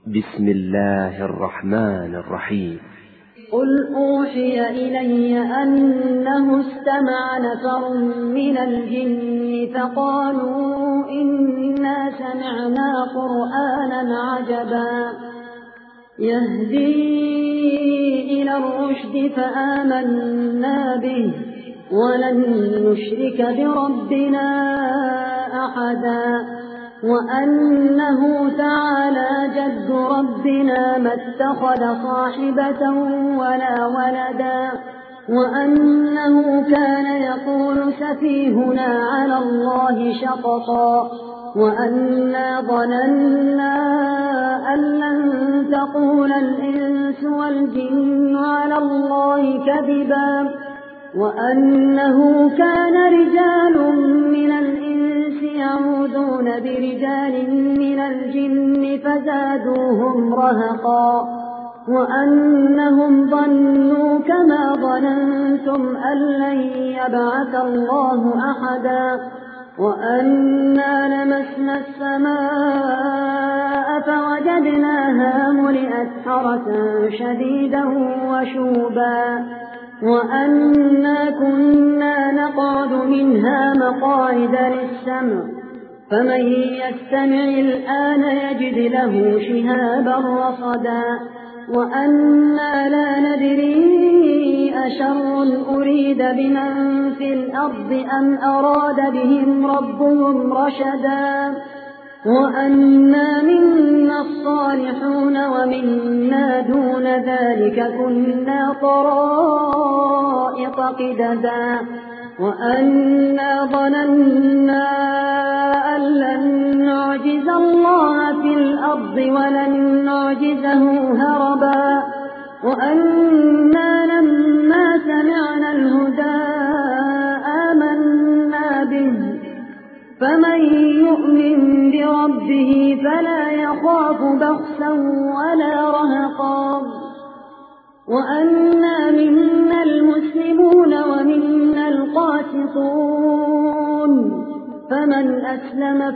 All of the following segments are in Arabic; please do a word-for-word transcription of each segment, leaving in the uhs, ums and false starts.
بسم الله الرحمن الرحيم. قل أوحي إلي أنه استمع نفر من الجن فقالوا إنا سمعنا قرآنا عجبا يهدي إلى الرشد فآمنا به ولن نشرك بربنا أحدا وأنه تعالى جد ربنا ما اتخذ صاحبة ولا ولدا وأنه كان يقول سفيهنا على الله شططا وأنا ظننا أن لن تقول الإنس والجن على الله كذبا وأنه كان رجال من الإنس يعوذون برجال من الجن فزادوهم رهقا وأنهم ظنوا كما ظننتم أن لن يبعث الله أحدا وأنا لمسنا السماء فوجدناها ملئت حرسا شديدا وشوبا وأنا كنا نقعد منها مقاعد للسمع فمن يستمع الآن يجد له شهابا رصدا وأنا لا ندري أشر أريد بمن في الأرض أم أراد بهم ربهم رشدا وأنا منا الصالحون ومنا دون ذلك كنا طرائق قددا وأنا ظننا أن لن نعجز الله في الأرض ولن نعجزه هربا وأنا لما سمعنا الهدى آمنا به فمن يؤمن بربه فلا يخاف بخسا ولا رهقا وأنا منا المسلمون ومنا القاسطون فمن أسلم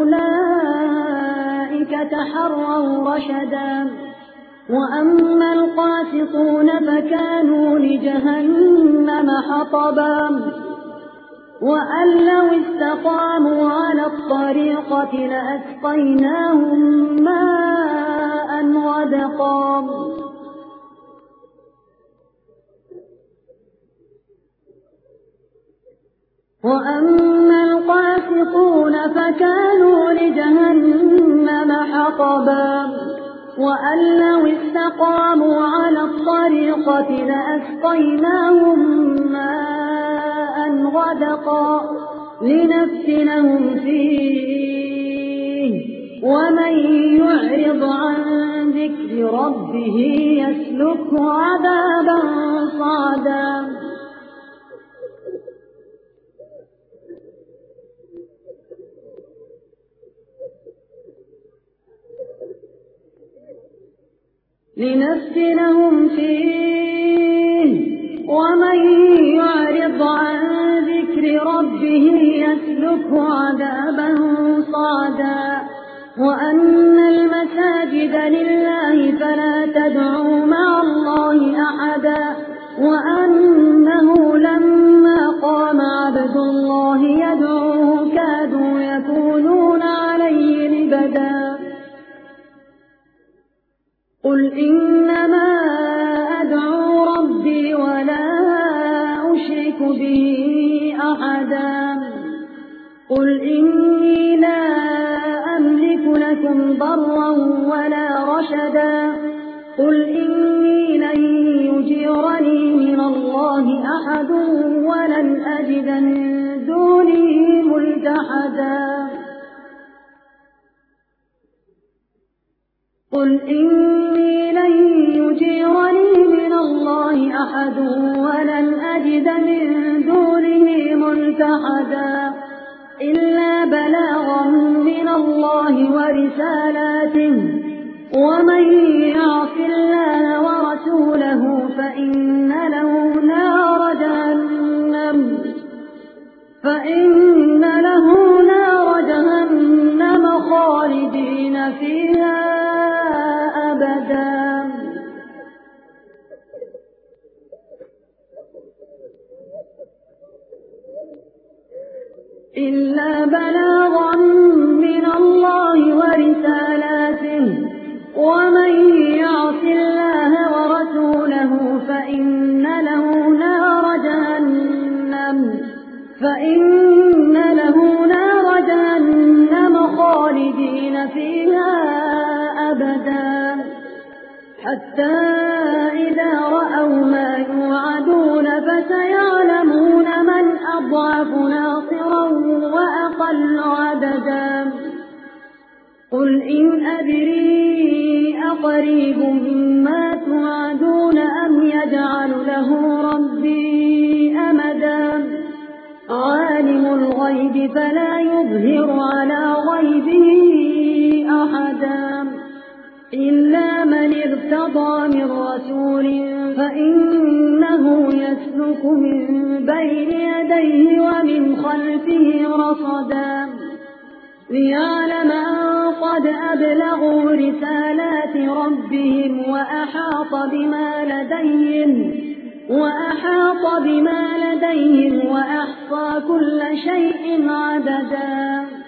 فأولئك تحروا رشدا وأما القاسطون فكانوا لجهنم حطبا وأن لو استقاموا على الطريقة لأسقيناهم ماء غدقا وأما القاسطون فكانوا لجهنم حطبا وأن لو استقاموا على الطريقة لأسقيناهم ماء غدقا لنفتنهم فيه ومن يعرض عن ذكر ربه يسلكه عذابا صعدا لنفتنهم فيه ومن يعرض عن ذكر ربه يسلكه عذابا صعدا وأن المساجد لله فلا تدعوا مع الله أحدا وأنه لما قام عبد الله يدعوه كادوا يكونون عليه لبدا قل إنما أدعو ربي ولا أشرك به أحدا قل إني لا أملك لكم ضرا ولا رشدا قل إني لن يجيرني من الله أحد ولن أجد من دونه ملتحدا قل إني لن يجيرني من الله أحد ولن أجد من دونه ملتحدا إلا بلاغا من الله ورسالاته ومن يعص الله ورسوله فإن له نار جهنم فإن له نار جهنم خالدين فيها ومن يعص الله ورسوله فإن له نار جهنم فإن له نار جهنم خالدين فيها أبدا حتى إذا رأوا ما يوعدون فسيعلمون من أضعف ناصرا وأقل عددا قل إن أدري أقريب ما توعدون أم يجعل له ربي أمدا عالم الغيب فلا يظهر على غيبه أحدا إلا من ارتضى من رسول فإنه يسلك من بين يديه ومن خلفه رصدا ليعلم أن قد أبلغوا رسالات ربهم وأحاط بما لديهم وأحاط بما لديهم وأحصى كل شيء عددا